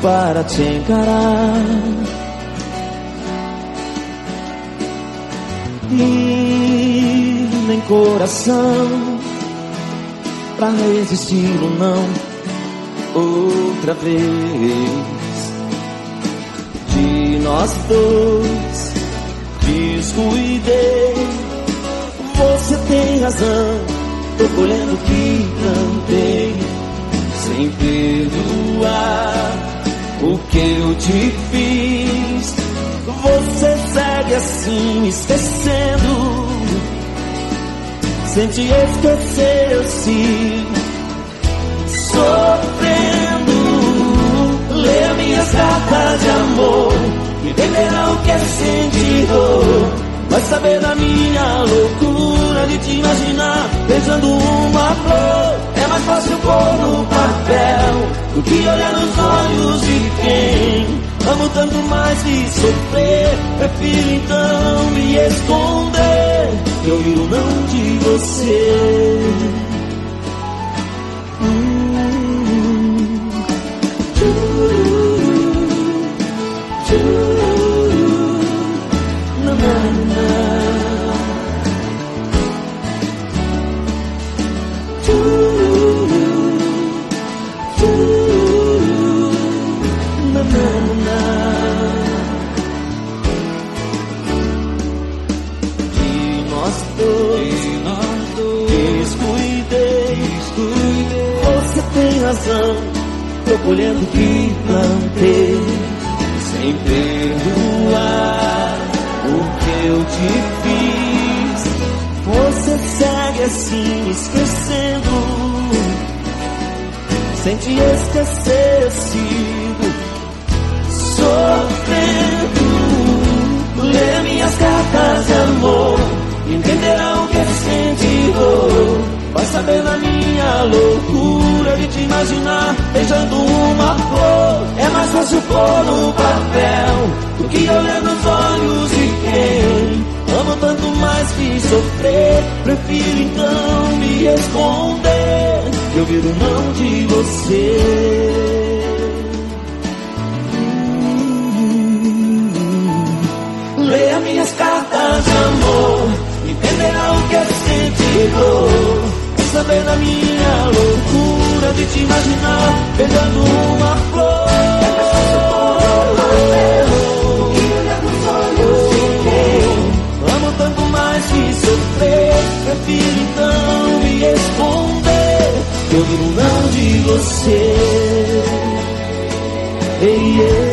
para te encarar. E nem coração pra resistir ou não outra vez. De nós dois descuidei. Você tem razão, tô colhendo o que plantei. Sem perdoar o que eu te fiz, você segue assim, esquecendo. Sem te esquecer eu sigo sofrendo. Leia minhas cartas de amor, entenderá o que é sentir dor. Vai saber da minha loucura de te imaginar beijando uma flor. É mais fácil pôr no papel do que olhar nos olhos de quem amo tanto mais que sofrer. Prefiro então me esconder e ouvir o não de você. Tô colhendo o que plantei. Sem perdoar o que eu te fiz, você segue assim, esquecendo. Sem te esquecer eu sigo sofrendo. Lê minhas cartas de amor, entenderá o que é sentir dor. Vai saber da minha loucura de te imaginar beijando uma flor. É mais fácil pôr no papel do que olhar nos olhos de quem amo tanto mais que sofrer. Prefiro então me esconder e ouvir o não de você. Leia minhas cartas de amor, entenderá o que é sentir dor. Saber da minha loucura de te imaginar beijando uma flor. É mais fácil pôr no papel do que olhar nos olhos de quem amo tanto mais que sofrer. Prefiro então me esconder e ouvir um não de você. Ei, ei.